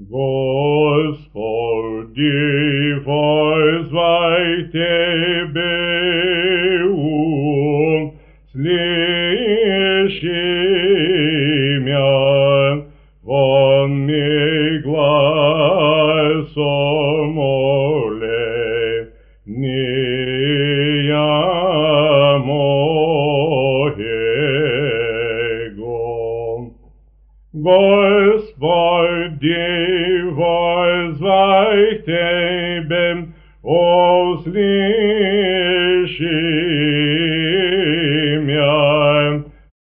Господи, возвай Тебе ум, слыши мя, вон ми гласом моле, ния моего. Господи,